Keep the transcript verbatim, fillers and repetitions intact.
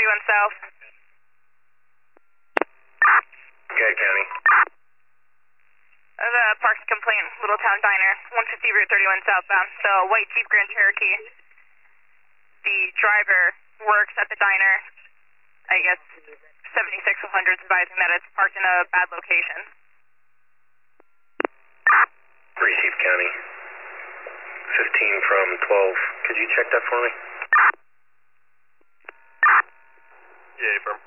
thirty-one South. Okay, County. Uh, the parking complaint, Little Town Diner, one fifty Route thirty-one southbound. So, white Jeep Grand Cherokee. The driver works at the diner, I guess seventy-six hundred, advising that it's parked in a bad location. Receive, County. fifteen from twelve. Could you check that for me? Yeah, affirm.